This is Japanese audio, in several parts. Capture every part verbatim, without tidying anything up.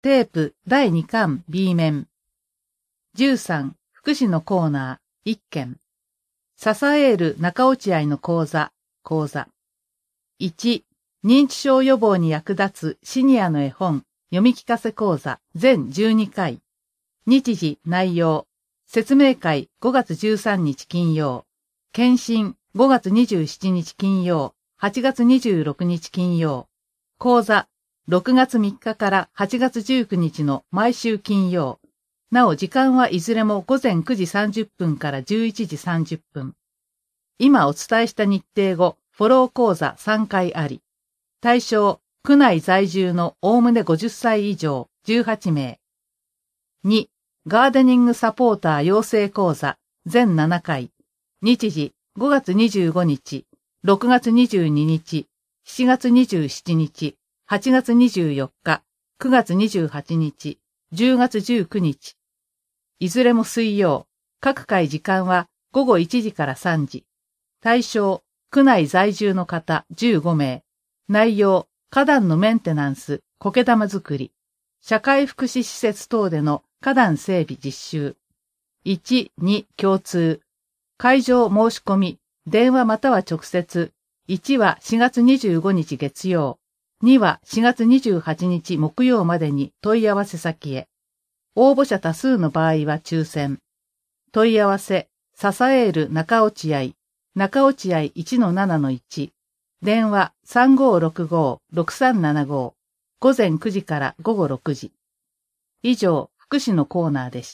テープだいにかん B 面。じゅうさん、福祉のコーナーいっけん。支える中落合の講座、講座。いち、認知症予防に役立つシニアの絵本、読み聞かせ講座全じゅうにかい。日時、内容。説明会ごがつじゅうさんにち金曜。検診ごがつにじゅうしちにち金曜。はちがつにじゅうろくにち金曜。講座ろくがつみっかからはちがつじゅうくにちの毎週金曜。なお時間はいずれもごぜんくじさんじゅっぷんからじゅういちじさんじゅっぷん。今お伝えした日程後、フォロー講座さんかいあり。対象、区内在住のおおむねごじゅっさい以上じゅうはちめい。に、ガーデニングサポーター養成講座全ななかい。日時、ごがつにじゅうごにち、ろくがつにじゅうににち、しちがつにじゅうしちにち、はちがつにじゅうよっか、くがつにじゅうはちにち、じゅうがつじゅうくにち。いずれも水曜。各回時間はごごいちじからさんじ。対象、区内在住の方じゅうごめい。内容、花壇のメンテナンス、苔玉作り。社会福祉施設等での花壇整備実習。いち、に共通。会場申し込み、電話または直接。いちはしがつにじゅうごにち月曜。にはしがつにじゅうはちにち木曜までに問い合わせ先へ。応募者多数の場合は抽選。問い合わせ、支える中落合、中落合 いちのななのいち。電話 さんごーろくごーろくさんななご。午前くじから午後ろくじ。以上、福祉のコーナーでした。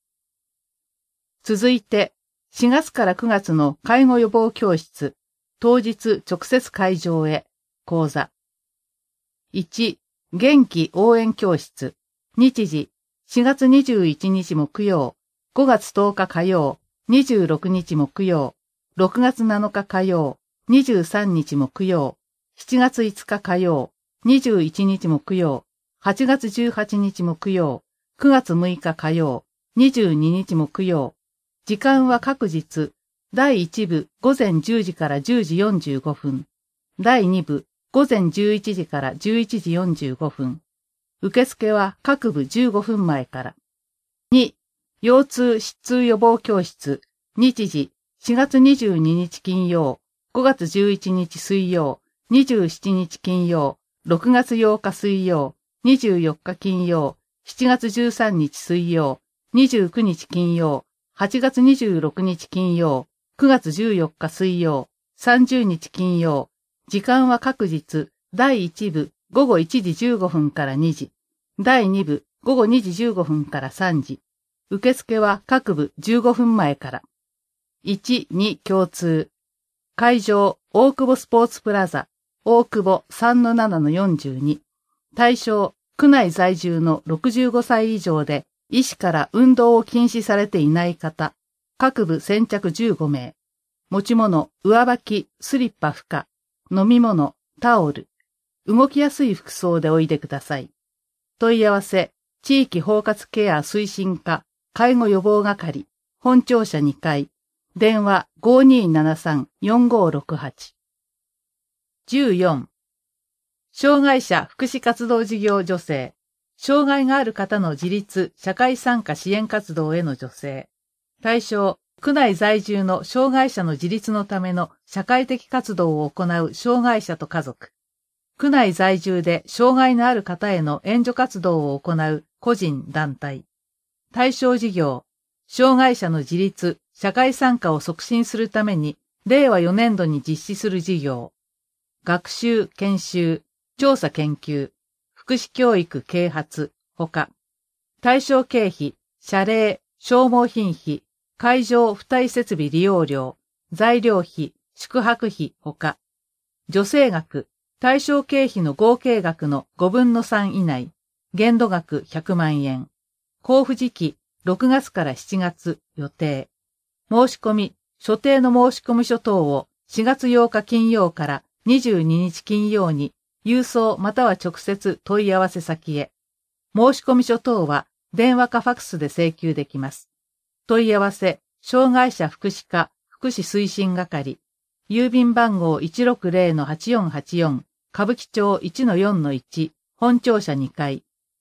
続いて、しがつからくがつの介護予防教室、当日直接会場へ、講座。いち、元気応援教室、日時、しがつにじゅういちにち木曜、ごがつとおか火曜、にじゅうろくにち木曜、ろくがつなのか火曜、にじゅうさんにち木曜、しちがついつか火曜、にじゅういちにち木曜、はちがつじゅうはちにち木曜、くがつむいか火曜、にじゅうににち木曜。時間は各日、だいいちぶごぜんじゅうじからじゅうじよんじゅうごふん、だいにぶごぜんじゅういちじからじゅういちじよんじゅうごふん。受付は各部じゅうごふんまえから。に、腰痛疾痛予防教室、日時、しがつにじゅうににち金曜、ごがつじゅういちにち水曜、にじゅうしちにち金曜、ろくがつようか水曜、にじゅうよっか金曜、しちがつじゅうさんにち水曜、にじゅうくにち金曜、はちがつにじゅうろくにち金曜、くがつじゅうよっか水曜、さんじゅうにち金曜。時間は各日、だいいちぶごごいちじじゅうごふんからにじ、だいにぶごごにじじゅうごふんからさんじ。受付は各部じゅうごふんまえから。いち、に共通。会場、大久保スポーツプラザ、大久保 さんのななのよんじゅうに。対象、区内在住のろくじゅうごさい以上で、医師から運動を禁止されていない方。各部先着じゅうごめい。持ち物、上履き、スリッパ不可。飲み物、タオル。動きやすい服装でおいでください。問い合わせ、地域包括ケア推進課、介護予防係、本庁舎にかい。電話 ごーにーななさんよんごーろくはち。じゅうよん。障害者福祉活動事業助成。障害がある方の自立、社会参加支援活動への助成。対象、区内在住の障害者の自立のための社会的活動を行う障害者と家族。区内在住で障害のある方への援助活動を行う個人団体。対象事業、障害者の自立、社会参加を促進するために、れいわよねんどに実施する事業。学習、研修、調査研究、福祉教育啓発、ほか。対象経費、謝礼、消耗品費、会場付帯設備利用料、材料費、宿泊費、ほか。助成額、対象経費の合計額のごぶんのさん以内、限度額ひゃくまんえん。交付時期、ろくがつからしちがつ予定。申し込み、所定の申込書等をしがつようか金曜からにじゅうににち金曜に郵送または直接問い合わせ先へ。申込書等は電話かファクスで請求できます。問い合わせ、障害者福祉課福祉推進係。郵便番号 いちろくぜろのはちよんはちよん、歌舞伎町 いちのよんのいち、本庁舎にかい。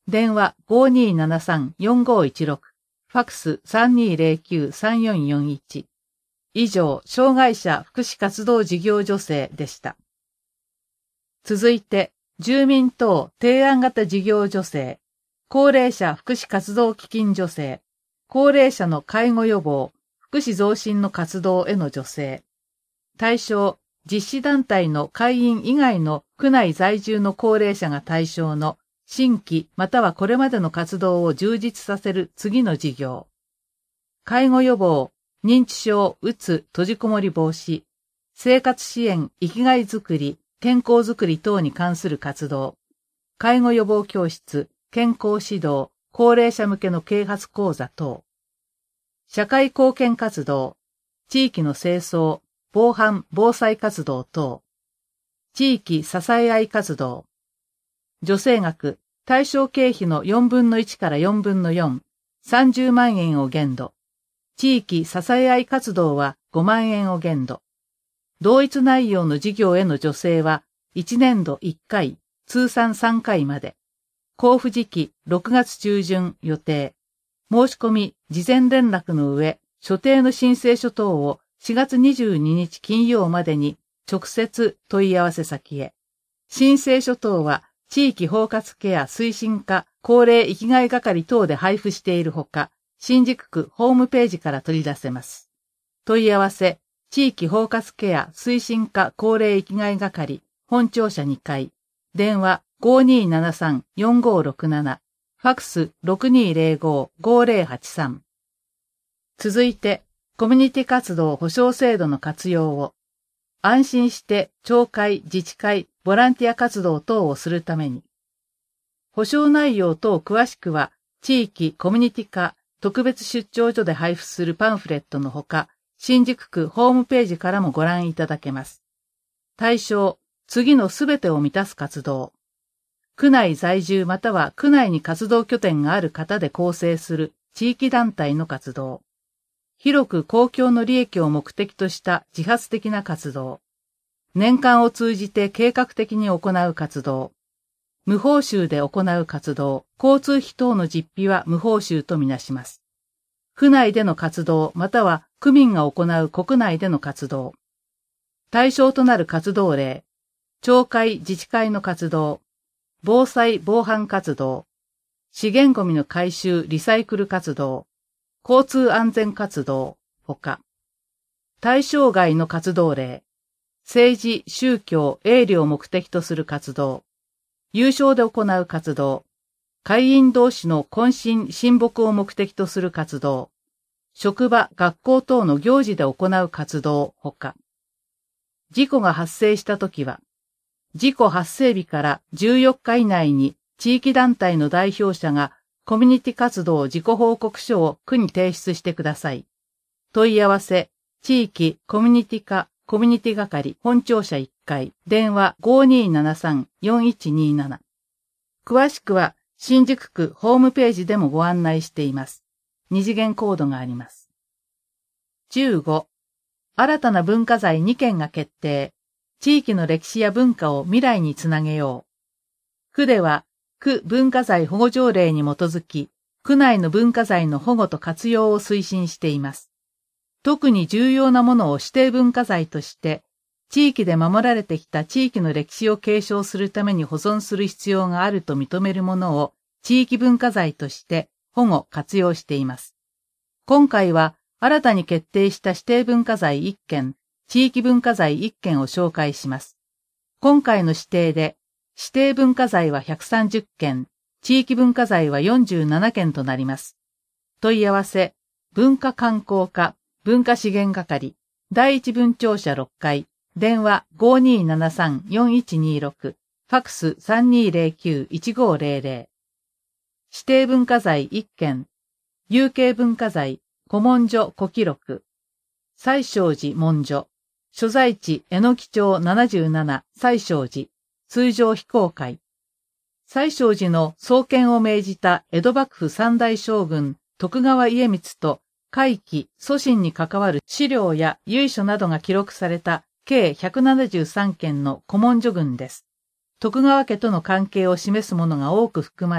電話 ごーにーななさんよんごーいちろく、ファックス さんにーぜろきゅうさんよんよんいち。以上、障害者福祉活動事業助成でした。続いて、住民等提案型事業助成、高齢者福祉活動基金助成、高齢者の介護予防、福祉増進の活動への助成。対象、実施団体の会員以外の区内在住の高齢者が対象の新規またはこれまでの活動を充実させる次の事業。介護予防、認知症、うつ、閉じこもり防止、生活支援、生きがいづくり、健康づくり等に関する活動。介護予防教室、健康指導、高齢者向けの啓発講座等。社会貢献活動、地域の清掃、防犯・防災活動等。地域支え合い活動。助成額、対象経費のよんぶんのいちからよんぶんのよん、さんじゅうまんえんを限度。地域支え合い活動はごまんえんを限度。同一内容の事業への助成はいちねんどいっかい、通算さんかいまで。交付時期ろくがつちゅうじゅん予定。申し込み、事前連絡の上、所定の申請書等をしがつにじゅうににち金曜までに直接問い合わせ先へ。申請書等は地域包括ケア推進課高齢生きがい係等で配布しているほか、新宿区ホームページから取り出せます。問い合わせ、地域包括ケア推進課高齢生きがい係本庁舎にかい、電話 ごーにーななさんよんごーろくなな、ファックス ろくにーぜろごーごーぜろはちさん。続いて、コミュニティ活動保障制度の活用を、安心して町会、自治会、ボランティア活動等をするために、保障内容等詳しくは、地域コミュニティ課特別出張所で配布するパンフレットのほか、新宿区ホームページからもご覧いただけます。対象、次のすべてを満たす活動。区内在住または区内に活動拠点がある方で構成する地域団体の活動。広く公共の利益を目的とした自発的な活動。年間を通じて計画的に行う活動。無報酬で行う活動、交通費等の実費は無報酬とみなします。府内での活動または区民が行う国内での活動。対象となる活動例。町会自治会の活動。防災防犯活動。資源ごみの回収リサイクル活動。交通安全活動。ほか。対象外の活動例。政治、宗教、営利を目的とする活動。有償で行う活動。会員同士の懇親、親睦を目的とする活動。職場、学校等の行事で行う活動。ほか。事故が発生したときは、事故発生日からじゅうよっか以内に地域団体の代表者がコミュニティ活動自己報告書を区に提出してください。問い合わせ、地域コミュニティ課コミュニティ係本庁舎いっかい、電話 ごーにーななさんよんいちにーなな。詳しくは新宿区ホームページでもご案内しています。二次元コードがあります。じゅうご、新たな文化財にけんが決定。地域の歴史や文化を未来につなげよう。区では、区文化財保護条例に基づき、区内の文化財の保護と活用を推進しています。特に重要なものを指定文化財として、地域で守られてきた地域の歴史を継承するために保存する必要があると認めるものを地域文化財として保護・活用しています。今回は新たに決定した指定文化財いっけん、地域文化財いっけんを紹介します。今回の指定で、指定文化財はひゃくさんじゅっけん、地域文化財はよんじゅうななけんとなります。問い合わせ、文化観光課、文化資源係、第一分庁舎ろっかい、電話 ごーにーななさんよんいちにーろく、ファックス さんにーぜろきゅういちごーぜろぜろ。指定文化財いっけん、有形文化財、古文書古記録、西勝寺文書、所在地、えのき町ななじゅうなな、西勝寺、通常非公開。西勝寺の創建を命じた江戸幕府三代将軍、徳川家光と、会期、祖神に関わる資料や由緒などが記録された計ひゃくななじゅうさんけんの古文書群です。徳川家との関係を示すものが多く含まれ、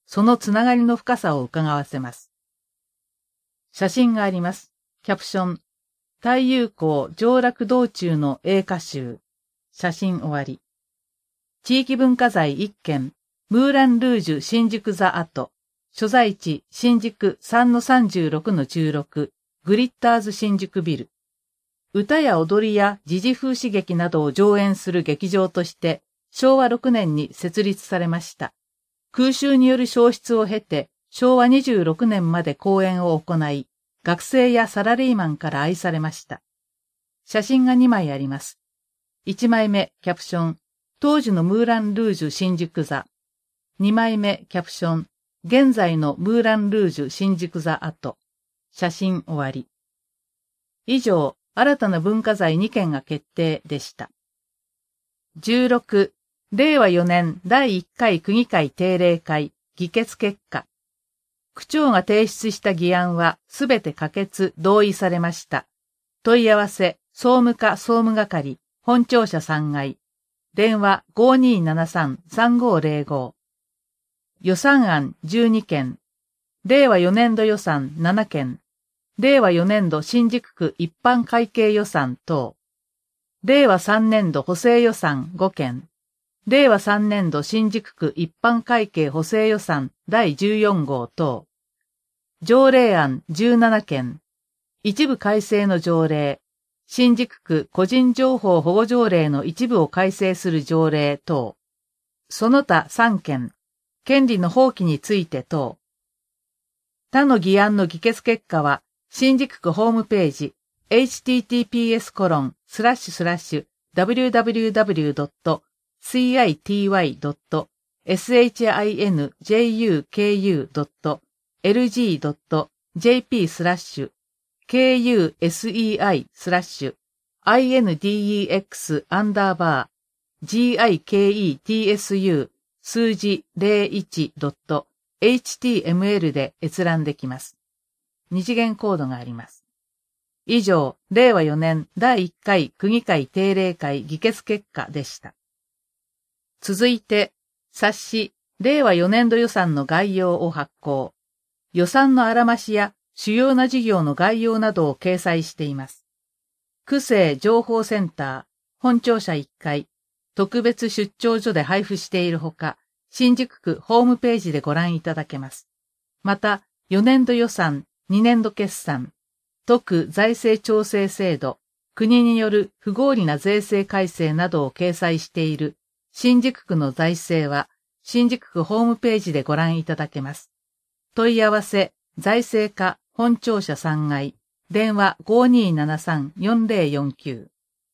そのつながりの深さを伺わせます。写真があります。キャプション、太友校上洛道中の英歌集。写真終わり。地域文化財いっけん、ムーランルージュ新宿ザ跡。所在地新宿 さんのさんじゅうろくのじゅうろく、グリッターズ新宿ビル。歌や踊りや時事風刺劇などを上演する劇場として、しょうわろくねんに設立されました。空襲による焼失を経て、しょうわにじゅうろくねんまで公演を行い、学生やサラリーマンから愛されました。写真がにまいあります。いちまいめ、キャプション、当時のムーランルージュ新宿座。にまいめ、キャプション、現在のムーランルージュ新宿座跡。写真終わり。以上、新たな文化財にけんが決定でした。じゅうろく、れいわよねんだいいっかい区議会定例会議決結果。区長が提出した議案はすべて可決同意されました。問い合わせ、総務課総務係、本庁舎さんがい。電話 ごーにーななさん さんごーぜろご。予算案じゅうにけん。れいわよねんど予算ななけん。れいわよねんど新宿区一般会計予算等。れいわさんねんど補正予算ごけん。れいわさんねんど新宿区一般会計補正予算だいじゅうよんごう等。条例案じゅうななけん。一部改正の条例。新宿区個人情報保護条例の一部を改正する条例等。その他さんけん。権利の放棄について等。他の議案の議決結果は、新宿区ホームページ、エイチティーティーピーエスコロンスラッシュスラッシュダブリューダブリューダブリュードットシーアイティーワイドットエスエイチアイエヌジェイユーケーユードットエルジードットジェーピースラッシュケーユーエスイーアイスラッシュアイエヌディーイーエックスアンダーバージーアイケーイーティーエスユー数字ゼロいちドットエイチティーエムエル で閲覧できます。二次元コードがあります。以上、れいわよねんだいいっかい区議会定例会議決結果でした。続いて、冊子、れいわよねんど予算の概要を発行。予算のあらましや主要な事業の概要などを掲載しています。区政情報センター、本庁舎いっかい、特別出張所で配布しているほか、新宿区ホームページでご覧いただけます。また、よねんど予算、にねんど決算、都区財政調整制度、国による不合理な税制改正などを掲載している新宿区の財政は、新宿区ホームページでご覧いただけます。問い合わせ、財政課本庁舎さんがい、電話 ごーにーななさん よんぜろよんきゅう。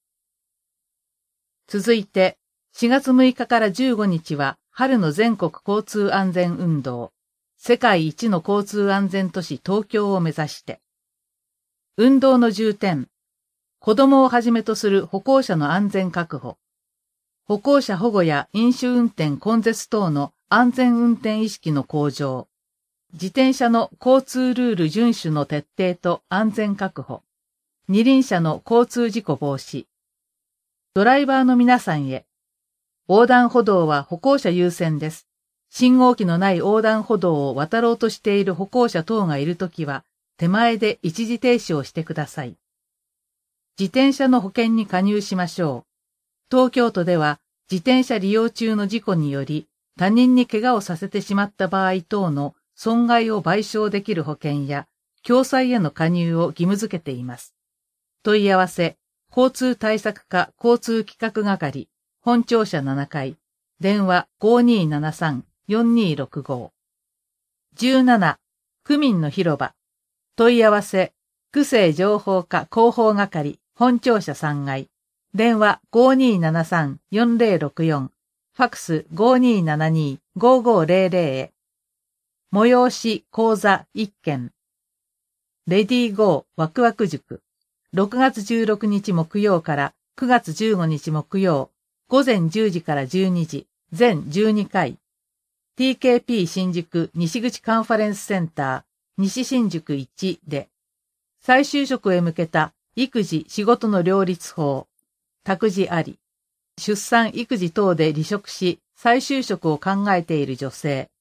続いて、しがつむいかからじゅうごにちは春の全国交通安全運動、世界一の交通安全都市東京を目指して。運動の重点、子供をはじめとする歩行者の安全確保、歩行者保護や飲酒運転根絶等の安全運転意識の向上、自転車の交通ルール遵守の徹底と安全確保、二輪車の交通事故防止、ドライバーの皆さんへ、横断歩道は歩行者優先です。信号機のない横断歩道を渡ろうとしている歩行者等がいるときは、手前で一時停止をしてください。自転車の保険に加入しましょう。東京都では、自転車利用中の事故により、他人に怪我をさせてしまった場合等の損害を賠償できる保険や、共済への加入を義務付けています。問い合わせ、交通対策課交通企画係、本庁舎ななかい、電話 ごーにーななさん よんにーろくご。じゅうなな、区民の広場。問い合わせ、区政情報課広報係、本庁舎さんがい、電話 ごーにーななさん よんぜろろくよん、ファックス ごーにーななにー ごーごーぜろぜろ へ。催し講座いっけん。レディーゴーワクワク塾。ろくがつじゅうろくにち木曜からくがつじゅうごにち木曜、ごぜんじゅうじからじゅうにじ、全じゅうにかい。ティーケーピー 新宿西口カンファレンスセンター、西新宿いちで、再就職へ向けた育児仕事の両立法、託児あり、出産育児等で離職し再就職を考えている女性、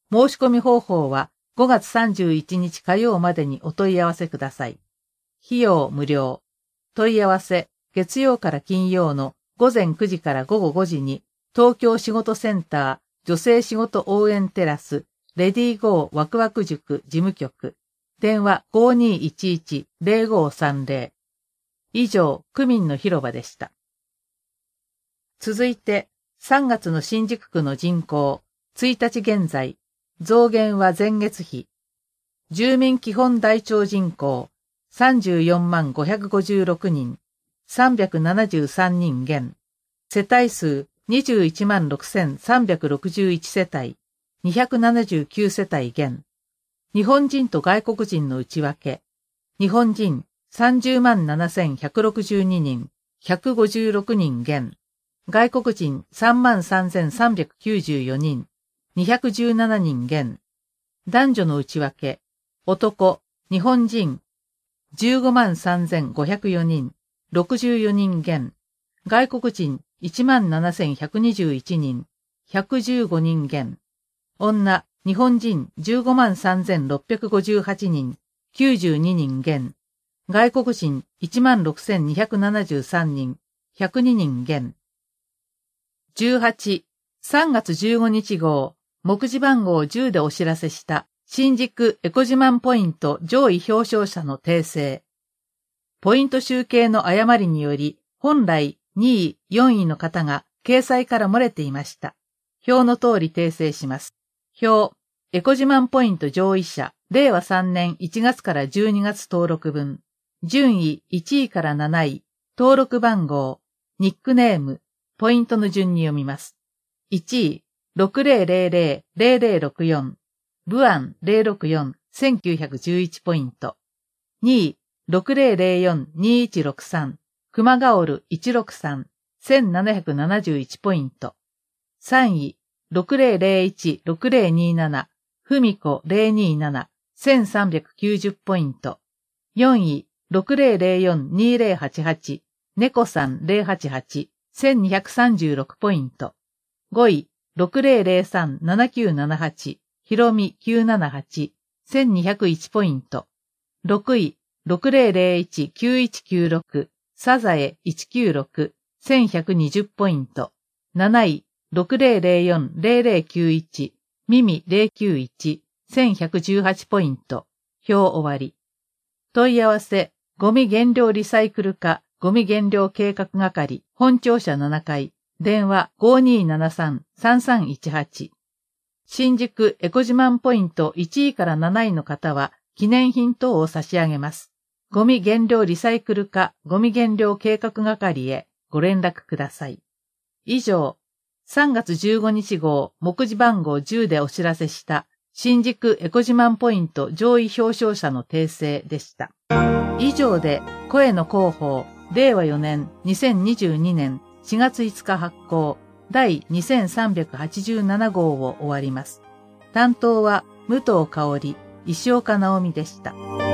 申し込み方法はごがつさんじゅういちにち火曜までにお問い合わせください。費用無料。問い合わせ、月曜から金曜のごぜんくじからごごごじに、東京仕事センター女性仕事応援テラスレディーゴーワクワク塾事務局。電話 ごーにーいちいち ゼロごーさんゼロ。以上、区民の広場でした。続いて、さんがつの新宿区の人口、ついたち現在、増減は前月比。住民基本台帳人口、さんじゅうよんまんごひゃくごじゅうろくにん、さんびゃくななじゅうさんにん減。世帯数、にじゅういちまんろくせんさんびゃくろくじゅういち世帯、にひゃくななじゅうきゅう世帯減。日本人と外国人の内訳。日本人さんじゅうまんななせんひゃくろくじゅうににん、ひゃくごじゅうろくにん減。外国人さんまんさんぜんさんびゃくきゅうじゅうよにん、にひゃくじゅうななにん減。男女の内訳。男、日本人じゅうごまんさんぜんごひゃくよにん、ろくじゅうよにん減。外国人いちまんななせんひゃくにじゅういちにん、ひゃくじゅうごにん減。女、日本人じゅうごまんさんぜんろっぴゃくごじゅうはちにん、きゅうじゅうににん減。外国人いちまんろくせんにひゃくななじゅうさんにん、ひゃくににん減。じゅうはち、さんがつじゅうごにち号、目次番号じゅうでお知らせした新宿エコ自慢ポイント上位表彰者の訂正。ポイント集計の誤りにより、本来にい、よんいの方が掲載から漏れていました。表の通り訂正します。表、エコ自慢ポイント上位者、れいわさんねんいちがつからじゅうにがつ登録分、順位いちいからなない、登録番号、ニックネーム、ポイントの順に読みます。いちい、ろくぜろぜろぜろぜろぜろろくよん、ブアンゼロろくよん、せんきゅうひゃくじゅういちポイント。にい、ろくぜろぜろよん、にいちろくさん、熊ガオルいちろくさん、せんななひゃくななじゅういちポイント。さんい、ろくぜろぜろいち、ろくぜろになな、ふみこゼロにーなな、せんさんびゃくきゅうじゅうポイント。よんい、ろくぜろぜろよん、にぜろはちはち、ねこさんゼロはちはち、せんにひゃくさんじゅうろくポイント。ごい、ろくぜろぜろさん、ななきゅうななはち、ひろみきゅうななはち、せんにひゃくいちポイント。ろくい、ろくぜろぜろいち、きゅういちきゅうろく、サザエいちきゅうろく、せんひゃくにじゅうポイント。なない、ろくぜろぜろよん、ゼロぜろきゅういち、ミミゼロきゅういち、せんひゃくじゅうはちポイント。表終わり。問い合わせ、ゴミ減量リサイクル課、ゴミ減量計画係、本庁舎ななかい、電話 ごーにーななさん、さんさんいちはち。新宿エコ自慢ポイントいちいからなないの方は、記念品等を差し上げます。ゴミ減量リサイクル課、ゴミ減量計画係へご連絡ください。以上、さんがつじゅうごにち号、目次番号じゅうでお知らせした、新宿エコ自慢ポイント上位表彰者の訂正でした。以上で、声の広報、れいわよねんにせんにじゅうにねんしがついつか発行、だいにせんさんびゃくはちじゅうなな号を終わります。担当は、武藤香織、石岡直美でした。